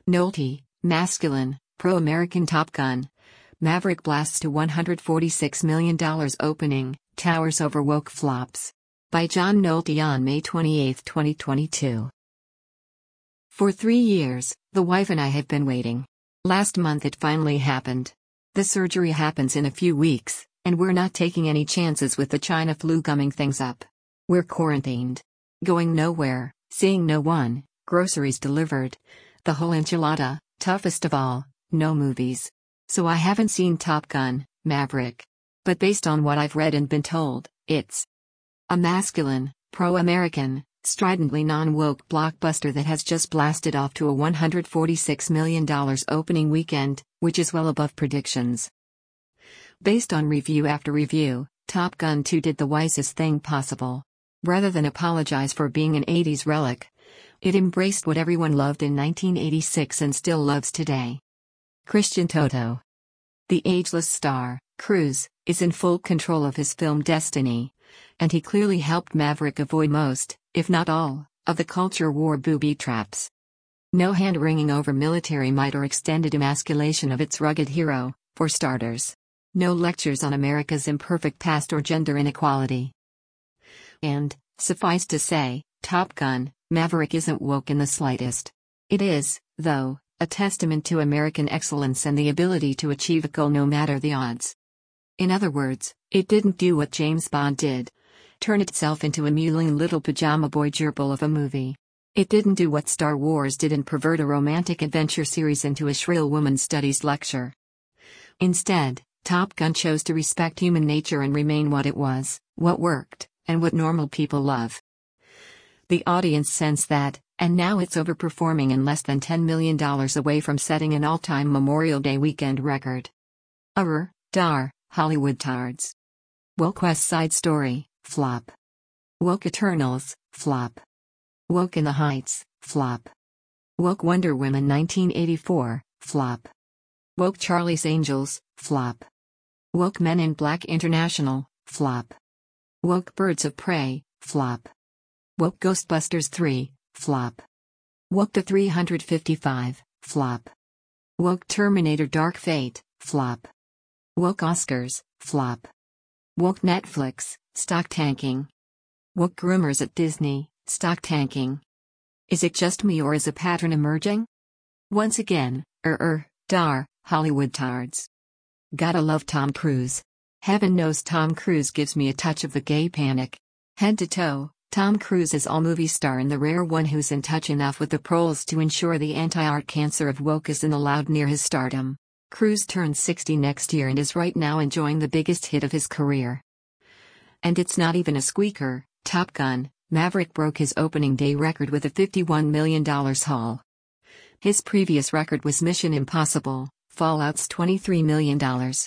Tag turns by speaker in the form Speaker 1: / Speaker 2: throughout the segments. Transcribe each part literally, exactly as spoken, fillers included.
Speaker 1: Nolte, masculine, pro-American Top Gun. Maverick blasts to one hundred forty-six million dollars opening, towers over woke flops. By John Nolte on May twenty-eighth, twenty twenty-two. For three years, the wife and I have been waiting. Last month it finally happened. The surgery happens in a few weeks, and we're not taking any chances with the China flu gumming things up. We're quarantined. Going nowhere, seeing no one, groceries delivered. The whole enchilada, toughest of all, no movies. So I haven't seen Top Gun, Maverick. But based on what I've read and been told, it's a masculine, pro-American, stridently non-woke blockbuster that has just blasted off to a one hundred forty-six million dollars opening weekend, which is well above predictions. Based on review after review, Top Gun two did the wisest thing possible. Rather than apologize for being an eighties relic, it embraced what everyone loved in nineteen eighty-six and still loves today. Christian Toto. The ageless star, Cruise, is in full control of his film destiny. And he clearly helped Maverick avoid most, if not all, of the culture war booby traps. No hand-wringing over military might or extended emasculation of its rugged hero, for starters. No lectures on America's imperfect past or gender inequality. And, suffice to say, Top Gun, Maverick isn't woke in the slightest. It is, though, a testament to American excellence and the ability to achieve a goal no matter the odds. In other words, it didn't do what James Bond did. Turn itself into a mewling little pajama boy gerbil of a movie. It didn't do what Star Wars did and pervert a romantic adventure series into a shrill woman studies lecture. Instead, Top Gun chose to respect human nature and remain what it was, what worked, and what normal people love. The audience sensed that, and now it's overperforming and less than ten million dollars away from setting an all-time Memorial Day weekend record. Arr, dar, Hollywood tards. Woke West Side Story, flop. Woke Eternals, flop. Woke in the Heights, flop. Woke Wonder Woman nineteen eighty-four, flop. Woke Charlie's Angels, flop. Woke Men in Black International, flop. Woke Birds of Prey, flop. Woke Ghostbusters three, flop. Woke The three hundred fifty-five, flop. Woke Terminator Dark Fate, flop. Woke Oscars, flop. Woke Netflix, stock tanking. Woke groomers at Disney, stock tanking. Is it just me or is a pattern emerging? Once again, er er, dar, Hollywood tards. Gotta love Tom Cruise. Heaven knows Tom Cruise gives me a touch of the gay panic. Head to toe, Tom Cruise is all movie star and the rare one who's in touch enough with the proles to ensure the anti-art cancer of woke isn't allowed near his stardom. Cruise turns sixty next year and is right now enjoying the biggest hit of his career. And it's not even a squeaker. Top Gun, Maverick broke his opening day record with a fifty-one million dollars haul. His previous record was Mission Impossible, Fallout's twenty-three million dollars.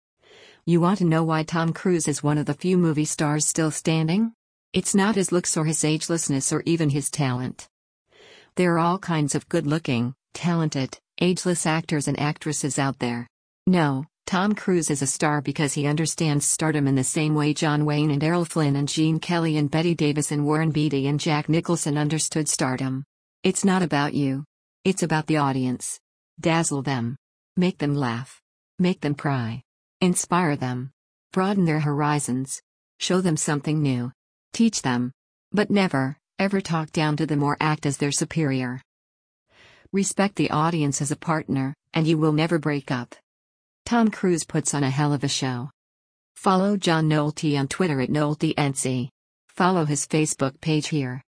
Speaker 1: You want to know why Tom Cruise is one of the few movie stars still standing? It's not his looks or his agelessness or even his talent. There are all kinds of good-looking, talented, ageless actors and actresses out there. No, Tom Cruise is a star because he understands stardom in the same way John Wayne and Errol Flynn and Gene Kelly and Bette Davis and Warren Beatty and Jack Nicholson understood stardom. It's not about you. It's about the audience. Dazzle them. Make them laugh. Make them cry. Inspire them. Broaden their horizons. Show them something new. Teach them. But never, ever talk down to them or act as their superior. Respect the audience as a partner, and you will never break up. Tom Cruise puts on a hell of a show. Follow John Nolte on Twitter at NolteNC. Follow his Facebook page here.